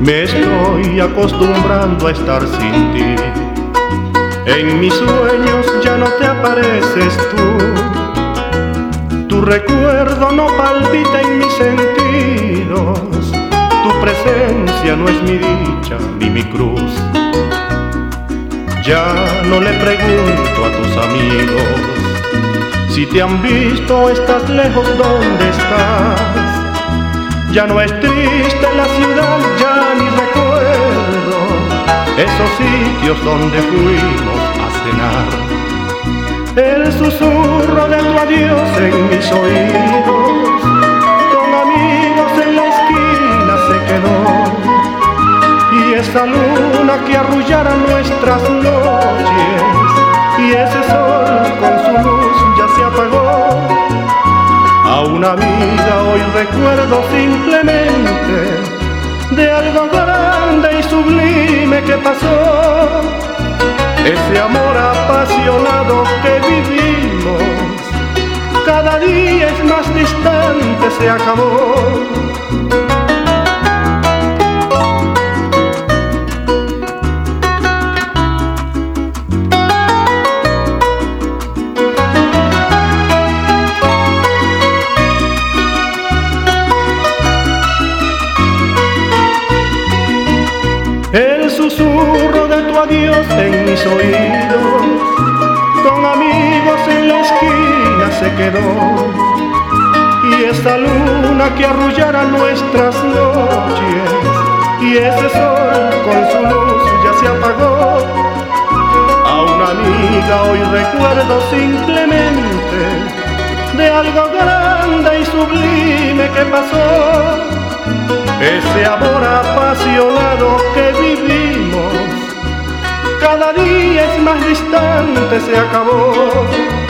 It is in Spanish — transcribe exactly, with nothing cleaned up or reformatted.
Me estoy acostumbrando a estar sin ti. En mis sueños ya no te apareces tú. Tu recuerdo no palpita en mis sentidos. Tu presencia no es mi dicha ni mi cruz. Ya no le pregunto a tus amigos si te han visto o estás lejos, ¿dónde estás? Ya no es triste la ciudad, ya ni recuerdo esos sitios donde fuimos a cenar. El susurro de tu adiós en mis oídos, con amigos en la esquina se quedó. Y esa luna que arrullara nuestras noches, y ese sol con su luz ya se apagó. A una amiga hoy recuerdo simplemente de algo grande y sublime que pasó. Ese amor apasionado que vivimos, cada día es más distante, se acabó. El susurro de tu adiós en mis oídos, con amigos en la esquina se quedó. Y esa luna que arrullara nuestras noches, y ese sol con su luz ya se apagó. A una amiga hoy recuerdo simplemente de algo grande y sublime que pasó. Ese amor apasionado que vivimos, cada día es más distante, se acabó.